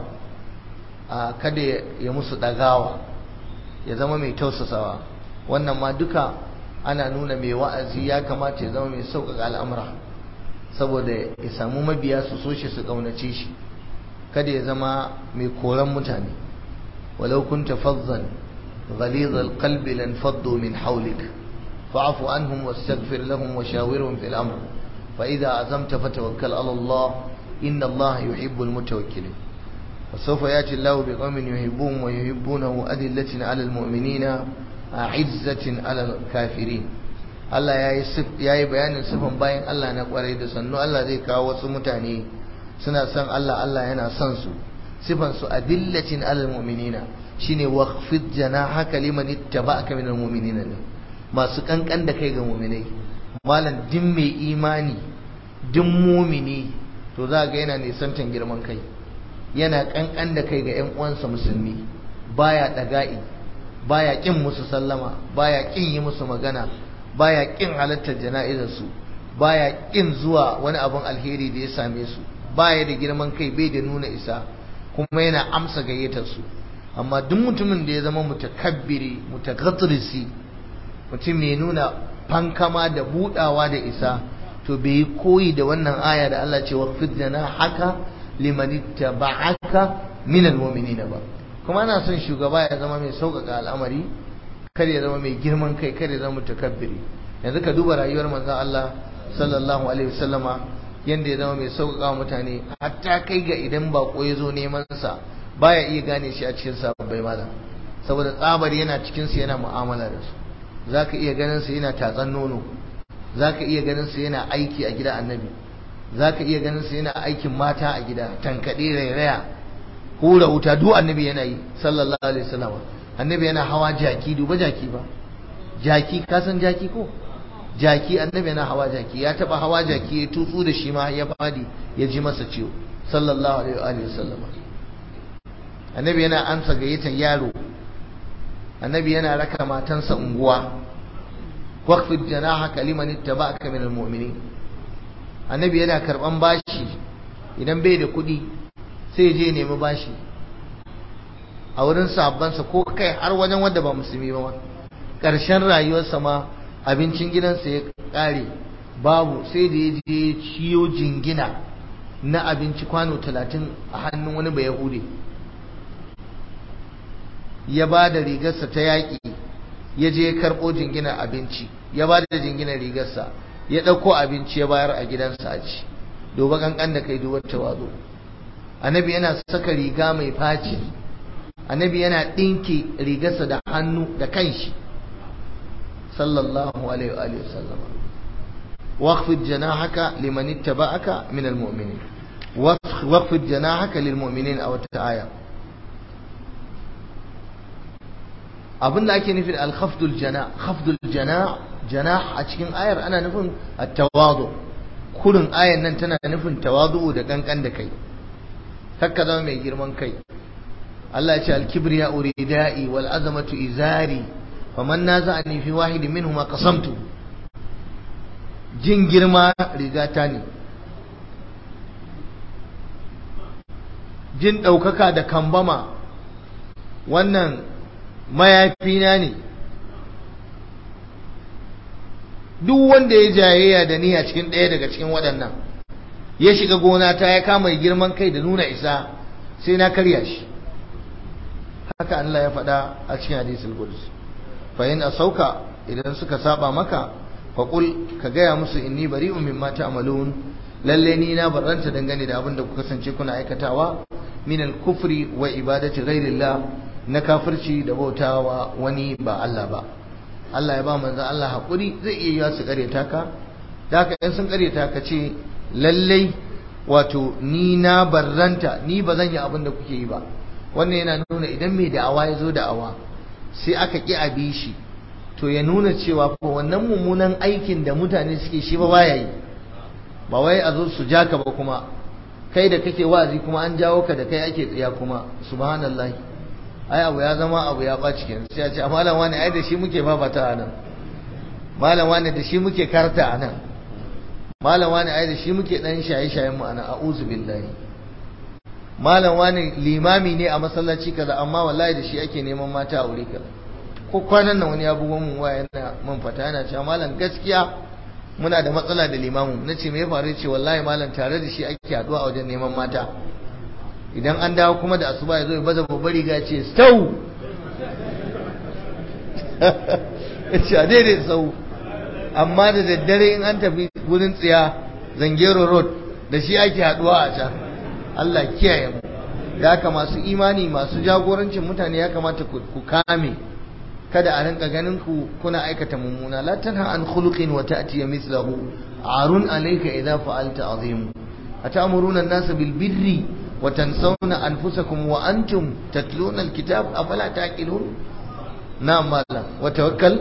kada ya musu ɗagawa, ya zama mai tausasawa. Wannan ma duka ana nuna mai wa'azi ya kamata ya zama mai sauƙaƙa al'amura, saboda ya samu mabiya su so shi su ƙaunace shi. kada ya zama mai koran mutane. walau kunta fazzan غليظ القلب لانفضوا من حولك فاعف عنهم واستغفر لهم وشاورهم في الأمر فإذا عزمت فتوكل على الله إن الله يحب المتوكلين. وسوف يأتي الله بقوم يحبهم ويحبونه أذلة على المؤمنين أعزة على الكافرين. Allah ya yi bayanin sifan bayan Allah na kwarai da sannu Allah zai kawo wasu mutane suna son Allah, Allah yana son su. Sifan su adillatin alal mu'minina shine waqfid janahaka liman ittaba'aka minal mu'minina, masu kankan da kai ga mu'minai. Malam din mai imani, din mu'mini to za ga yana nisantan girman kai, yana kankan da kai ga ƴan uwansa musulmi, baya daga'i, baya kin musu sallama, baya kin yi musu magana, baya kin halartar jana'izar su, baya kin zuwa wani abun alheri da ya same su, baya da girman kai, bai da nuna isa, kuma yana amsa gayyatar su. Amma duk mutumin da ya zama mutakabbiri, mutagatrisi, mutum mai nuna fankama da budawa da isa, to bai yi koyi da wannan aya da Allah ce waqfid janahaka liman ittaba'aka minal mu'minina ba. Kuma ana son shugaba ya zama mai sauƙaƙa al'amari, kar ya zama mai girman kai, kar ya zama mutakabbiri. Yanzu ka duba rayuwar manzon Allah sallallahu alaihi wasallama yanda ya zama mai sauƙaƙa mutane, hatta kai ga idan bako ya zo neman sa baya iya gane shi a cikin sahabbai malam, saboda tsabar yana cikin su, yana mu'amala da su. Zaka iya ganin sa yana tatsan nono, zaka iya ganin sa yana aiki a gida annabi, zaka iya ganin sa yana aikin mata a gida, tankade rairaya, hura wuta, duk annabi yana yi sallallahu alaihi wasallam. Annabi yana hawa jaki, duba jaki ba, jaki, ka san jaki ko? Jaki, annabi yana hawa jaki, ya taba hawa jaki ya tutsu da shi ma ya fadi ya ji masa ciwo sallallahu alaihi wasallam. Annabi yana amsa gayyatan yaro, annabi yana raka matansa unguwa. waqfid janahaka liman ittaba'aka minal mu'minin. Annabi yana karban bashi idan bai da kuɗi sai je nemi bashi a wurin sahabbansa, ko kai har wajen wanda ba musulmi ba. Ƙarshen rayuwarsa ma abincin gidansa ya ƙare babu, sai da ya je ciyo jingina na abinci kwano 30 a hannun wani bayahude. ya ba da rigarsa ta yaƙi ya je ya karɓo jinginar abinci ya ba da jinginar rigarsa ya ɗauko abinci ya bayar a gidansa a ci duba kankan da kai duba tawazu annabi yana saka riga mai faci annabi yana ɗinke rigarsa da hannu da kanshi sallallahu alaihi wa sallam waqfid janahaka liman ittaba'aka min almu'minin waqfid janahaka lilmu'minin aw ta'aya abinda ake nufi da al-khafdul janah a cikin ayar ana nufin at-tawadu kurin ayar nan tana nufin tawadu da kankan da kai kakka zama mai girman kai Allah ya ce al-kibriya uridai wal azamatu izari faman naza'ani fi wahidin minhuma qasamtu jin girma rigata ne jin daukaka da kambama wannan mayafina ne duk wanda ya jayayya da ni a cikin ɗaya daga cikin waɗannan ya shiga gona ta ya kama girman kai da nuna isa sai na karya shi haka Allah ya faɗa a cikin hadisul qudsi fa in asauka idan suka saba maka fa qul ka gaya musu inni bari'un mimma ta'malun lalle ni na barranta dangane da abin da kuka kasance kuna aikatawa min al-kufri wa ibadati ghairillah na kafirci da bautawa wani ba Allah ba Allah ya ba manzon Allah hakuri zai iya yiwa su kareta ka da haka in sun kareta ka ce lalle wato ni na barranta ni ba zan yi abin da kuke yi ba wannan yana nuna idan mai da'awa ya zo da'awa sai aka ƙi a bi shi to ya nuna cewa fa wannan mummunan aikin da mutane suke shi ba baya yi ba wai a zo su ja ka ba kuma kai da kake wazi kuma an jawo ka da kai ake tsiya kuma subhanallahi ai abu ya zama abu ya ɓaci kenan sai ya ce malam wani ai da shi muke babata a nan malam wani da shi muke karta a nan malam wani ai da shi muke dan shaye-shayen mu ana a'udhu billahi malam wani limami ne a masallaci kaza amma wallahi da shi ake neman mata a wuri kaza ko kwanan nan wani ya bugo mun waya yana mun fata yana cewa malam gaskiya muna da matsala da limamin nace me ya faru ce wallahi malam tare da shi ake haduwa a wajen neman mata idan an dawo kuma da asuba ya zo ya baza babbar riga ce sau yace a daidai sau amma da daddare in an tafi gurin tsiya Zangero road da shi ake haduwa a can Allah kiyaye mu da haka masu imani masu jagorancin mutane ya kamata ku kame kada a rinka ganin ku kuna aikata mummuna la tanha an khuluqin wa ta'ti mithluhu arun alayka idha fa'alta azim atamuruna an-nasa bil birri wa tansawna anfusakum wa antum tatluna al-kitab afala taqilun na'am mala wa tawakkal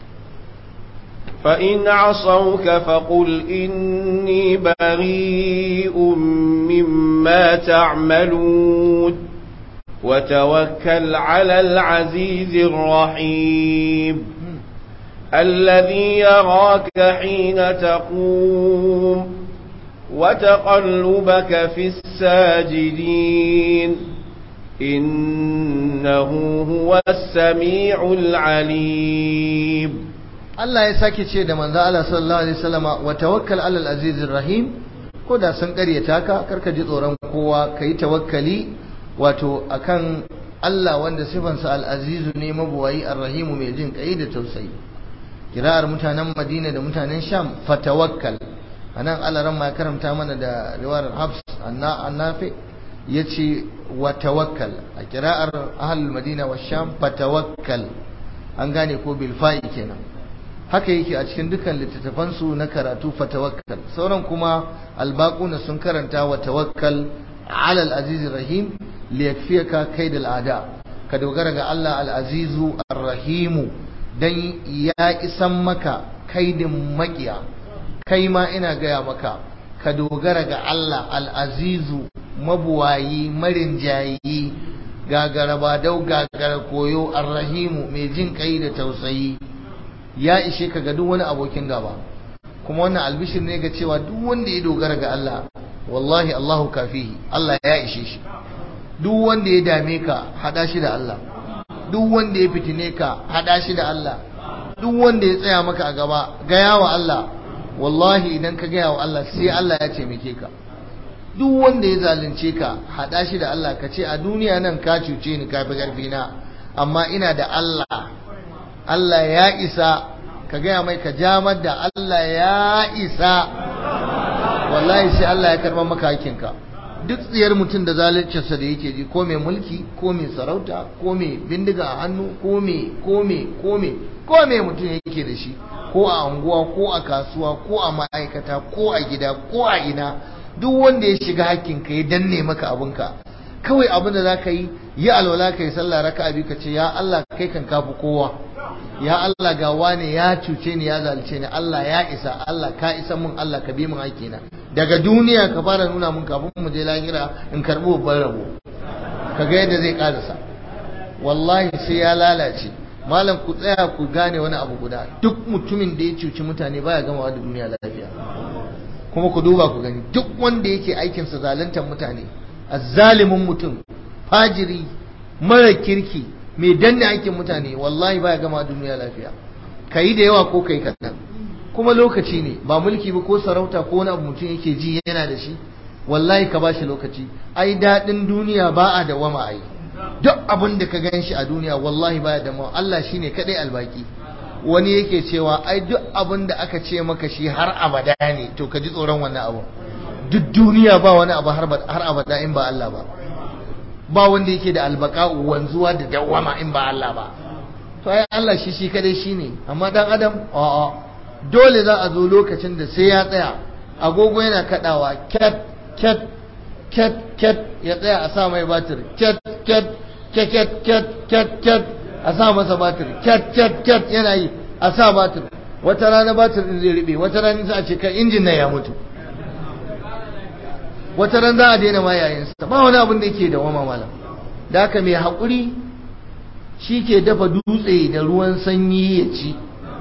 فإن عصوك فقل إني بريء مما تعملون وتوكل على العزيز الرحيم الذي يراك حين تقوم وتقلبك في الساجدين إنه هو السميع العليم Allah ya sake ce da manzo Allah sallallahu alaihi wasallama wa tawakkal alal azizir rahim ko da sun karyata ka karka ji tsoron kowa kai tawakkali wato akan Allah wanda sifansa al-azizu ne mabuwayi ar-rahim mai jin kai da tausayi kira'ar mutanen Madina da mutanen Sham fatawakkal anan Allah ran ma karanta mana da riwayar Hafs annafi yace wa tawakkal a kira'ar ahlul Madina wa Sham fatawakkal an gane ko bil fa'i kenan haka yake a cikin dukkan littattafansu na karatu fatawakkal sauran kuma albaquna sun karanta wa tawakkal ala al-aziz rahim li yakfiyaka kaid al-ada ka dogara ga Allah al-azizu ar-rahim dan ya isan maka kaidin makiya kai ma ina gaya maka ka dogara ga Allah al-azizu mabuwayi marinjayi gagara badau gagara koyo ar-rahim mai jin kai da tausayi ya ishe ka ga duk wani abokin gaba kuma wannan albishir ne ga cewa duk wanda ya dogara ga Allah wallahi Allahu kafihi Allah ya ishe shi duk wanda ya dame ka hada shi da Allah duk wanda ya fitine ka hada shi da Allah duk wanda ya tsaya maka a gaba gaya wa Allah wallahi idan ka gaya wa Allah sai Allah ya taimake ka duk wanda ya zalunce ka hada shi da Allah ka ce a duniya nan ka cuce ni ka fi karfi na amma ina da Allah, Allah ya isa, ka gaya mai ka jamar da Allah ya isa, wallahi sai Allah ya karɓar maka hakinka. Duk tsiyar mutum da zaluncinsa da yake ji, ko mai mulki ko mai sarauta ko mai bindiga a hannu ko mai mutum yake da shi, ko a anguwa ko a kasuwa ko a ma'aikata ko a gida ko a ina, duk wanda ya shiga hakkinka ya danne maka abinka, kawai abin da za ka yi alwala ka yi sallah raka abi ka ce ya Allah kai kan kafi kowa, ya Allah ga wane ya cuce ni ya zalce ni, Allah ya isa, Allah ka isa mun, Allah ka bi mun hakkina. Daga duniya ka fara nuna mun kafin mu je lahira in karbi babban rabo, ka ga yadda zai karasa. Wallahi sai ya lalace. Malam ku tsaya ku gane wani abu guda, duk mutumin da ya cuci mutane baya gamawa da duniya lafiya. Kuma ku duba ku gani, duk wanda yake aikinsa zaluntar mutane, azzalimin mutum, fajiri, mara kirki, mai danne aikin mutane, wallahi baya gama duniya lafiya. Kai da yawa ko kai kaɗan, kuma lokaci ne, ba mulki ba ko sarauta ko wani abu mutum yake ji yana da shi, wallahi ka bashi lokaci. Ai daɗin duniya ba a dawama ai, duk abin da ka gan shi a duniya wallahi baya dawama. Allah shine kadai albaki. Wani yake cewa ai duk abin da aka ce maka shi har abada ne, to ka ji tsoron wannan abu. Duk duniya ba wani abu har abada in ba Allah ba. Ba wanda yake da albaka wanzuwa da dawama in ba Allah ba. To ai Allah shi kadai shine, amma dan adam a'a, dole za a zo lokacin da sai ya tsaya, agogo yana kadawa ket ket ket ket, ya tsaya a sa mai batir ket ket ket ket ket ket, a sa masa batir ket ket ket, yana yi a sa batir. Wata rana batir din zai ribe, wata rana sai a ce kai injin nan ya mutu, wata ran za a daina ma yayinsa. Ba wani abin da yake da wama malam. Da haka mai haƙuri shi ke dafa dutse da ruwan sanyi ya ci.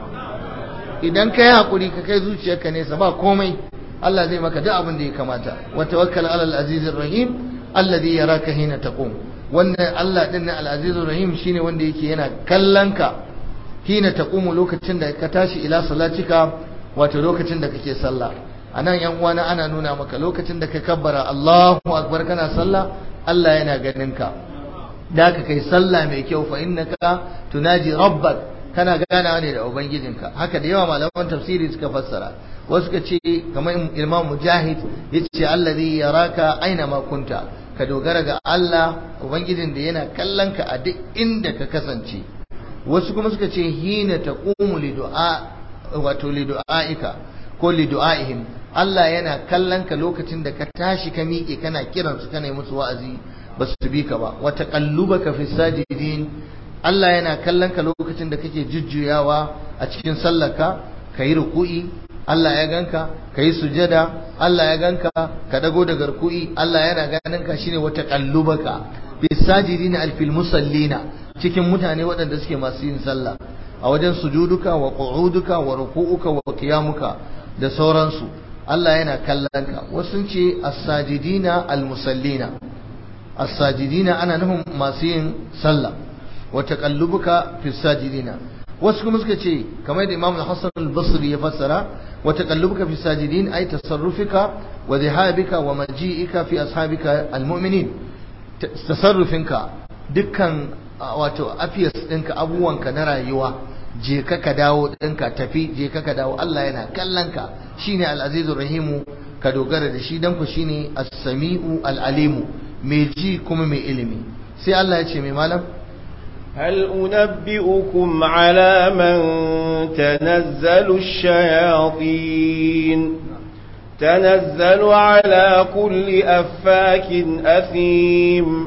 Idan ka yi haƙuri ka kai zuciyarka nesa, ba komai, Allah zai maka duk abin da ya kamata. Wa tawakkal alal azizir rahim alladhi yaraka hina taqum. Wannan Allah din na al-azizir rahim shine wanda yake yana kallon ka hina taqumu, lokacin da ka tashi ila salatika, wato lokacin da kake sallah. Anan yan uwana ana nuna maka lokacin da ka kabbara Allahu akbar kana sallah, Allah yana ganin ka. Da ka kai sallah mai kyau, fa innaka tunaji rabbak, kana ganawa ne da ubangijinka. Haka da yawa malaman tafsiri suka fassara. Wasu suka ce kamar Imam Mujahid yace allazi yaraka aina ma kunta, ka dogara ga Allah ubangijin da yana kallon ka a duk inda ka kasance. Wasu kuma suka ce hina taqumu lidu'a, wato lidu'aika ko lidu'aihim, Allah yana kallon ka lokacin da ka tashi ka miƙe kana kiransu kana yi musu wa'azi ba su bi ka ba. Wa taqallubaka fi sajidin, Allah yana kallon ka lokacin da kake jujjuyawa a cikin sallarka, kayi ruku'i Allah ya ganka, kayi sujada Allah ya ganka, ka dago daga ruku'i Allah yana ganin ka. Shine wa taqallubaka fi sajidin alfil musallina, cikin mutane waɗanda suke masu yin sallah, a wajen sujuduka wa qu'uduka wa ruku'uka wa qiyamuka da sauransu. Allah yana kallon ka. Wasu ce as-sajidina al-musallina, as-sajidina ana nufin masu yin sallah. Wa taqallubuka fi sajidina. Wasu kuma suka ce kamar da Imam Hassan al-Basri ya fassara, wa taqallubuka fi sajidin ay tasarrufika wa dhahabika wa maji'ika fi ashabika al-mu'minin. Tasarrufinka, dukkan wato affairs ɗinka, abubuwanka na rayuwa, je ka dawo ɗinka, tafi je ka dawo, Allah yana kallon ka. Shine al-azizur rahimu, ka dogara da shi, dan ku shine as-sami'u al-alimu, mai ji kuma mai ilimi. Sai Allah ya ce mai malam, هل أنبئكم على من تنزل الشياطين تنزل على كل أفاك أثيم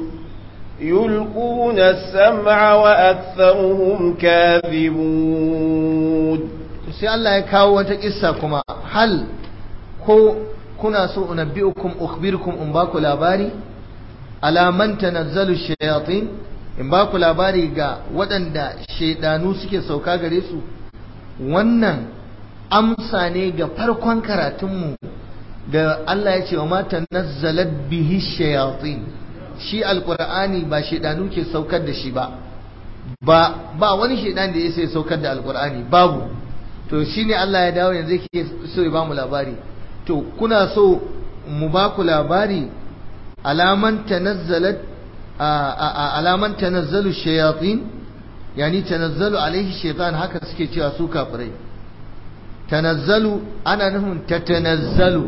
يلقون السمع وأكثرهم كاذبون. sai Allah ya kawo wata kissa kuma, hal ko kuna so unabbi'ukum ukhbirukum, in ba ku labari, ala man tanazzalu shayatin, in ba ku labari ga waɗanda shaidanu suke sauka gare su. Wannan amsa ne ga farkon karatunmu da Allah ya ce wa ma tanazzalat bihi shayatin. Shi alqur'ani ba shaidanu ke saukar da shi ba wani shaidan da ya sai saukar da alqur'ani, babu. To shine Allah ya dawo yanzu yake so ya ba mu labari. To kuna so mu ba ku labari alaman tanazzalat alaman tanazzalu shayatin yani tanazzalu alaihi shaitan, haka suke cewa su kafirai. tanazzalu ana nufin tatanazzalu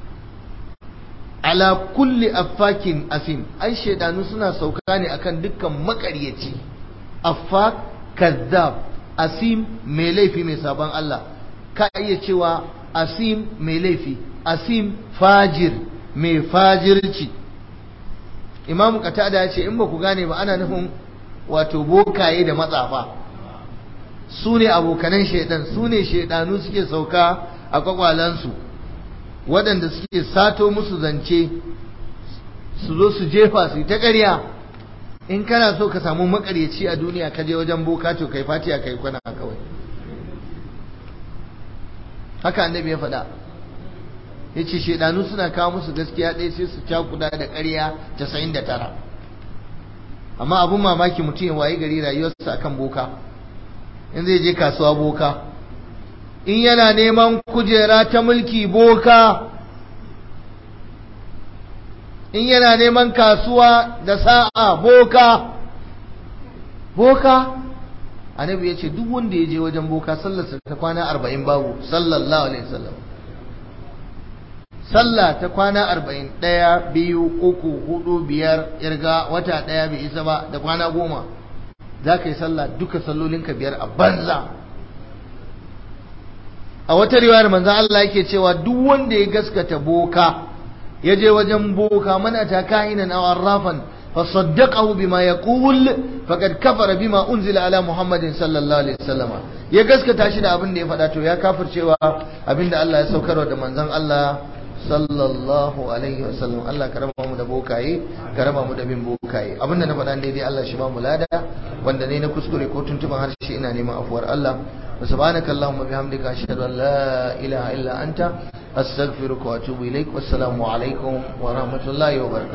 ala kulli affakin asim, ai shaidanu suna sauka ne akan dukkan makaryaci. Affak kazzab, asim mai laifi mai sabon Allah, ka iya cewa asim mai laifi, asim fajir mai fajirci. Imamu Qatada ya ce in ba ku gane ba ana nufin wato bokaye da matsafa, su ne abokanan shaidan, su ne shaidanu suke sauka a kwakwalansu, waɗanda suke sato musu zance su zo su jefa su ta ƙarya. In kana so ka samu makaryaci a duniya ka je wajen boka to kai fatiya kai kwana kawai. Haka annabi ya faɗa, ya ce shaidanu suna kawo musu gaskiya ɗaya sai su cakuda da ƙarya 99. amma abun mamaki mutum ya wayi gari rayuwarsa akan boka. In zai je kasuwa boka, in yana neman kujera ta mulki boka, in yana neman kasuwa da sa'a boka. Annabi ya ce duk wanda ya je wajen boka sallarsa ta kwana 40 babu, sallallahu alaihi wasallam. Sallah ta kwana 40, 1 2 3 4 5 irga wata ɗaya bai isa ba, da kwana 10 za ka yi sallah duka sallolinka 5 a banza. A wata riwayar manzon Allah yake cewa duk wanda ya gaskata boka, ya je wajen boka, man ata kahinan aw arrafan fa saddaqahu bima yaqul faqad kafara bima unzila ala Muhammadin sallallahu alaihi wasallam, ya gaskata shi da abin da ya faɗa to ya kafircewa abin da Allah ya saukarwa da manzon Allah sallallahu alaihi wasallam. Allah ka raba mu da bokaye, ka raba mu da bin bokaye. Abinda na faɗa daidai Allah shi ba mu lada, wanda ne na kuskure ko tuntuban harshe ina neman afuwar Allah. Subhanaka Allahumma bihamdika ashhadu an la ilaha illa anta astaghfiruka wa atubu ilaik. Wassalamu alaikum wa rahmatullahi wa barakatuh.